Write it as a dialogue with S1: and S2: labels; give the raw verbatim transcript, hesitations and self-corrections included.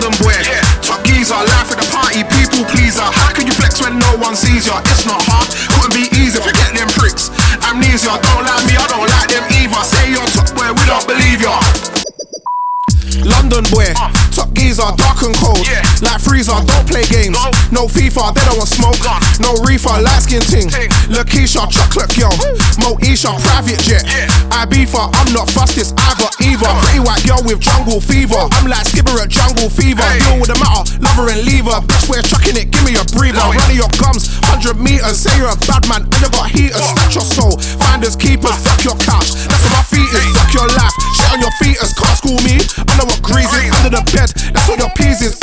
S1: London boy, yeah. Top geezer, life at the party, people pleaser. How can you flex when no one sees ya? It's not hard, couldn't be easy. Forget them pricks. Amnesia, don't like me, I don't like them either. Say you're top boy, we don't believe ya. London boy, uh, top geezer, dark and cold, yeah. Like freezer, don't play games. No, no FIFA, they don't want smoke. Gone. No reefer, light skin ting. ting. Lakeisha, chocolate girl. Moesha, private jet. Yeah. Ibiza, I'm not fussed, it's either either. Pretty white girl with jungle fever. I'm like Skipper at jungle fever. Hey. Deal with the matter, love her and leave her. Bitch, we're chucking it, give me a breather. Run of your gums, hundred meters. Say you're a bad man and you got heaters. Snatch your soul, finders keepers. Fuck your couch, that's what my feet is. Fuck your life, shit on your feet is. Can't school me. I know what grease is under the bed, that's what your peas is.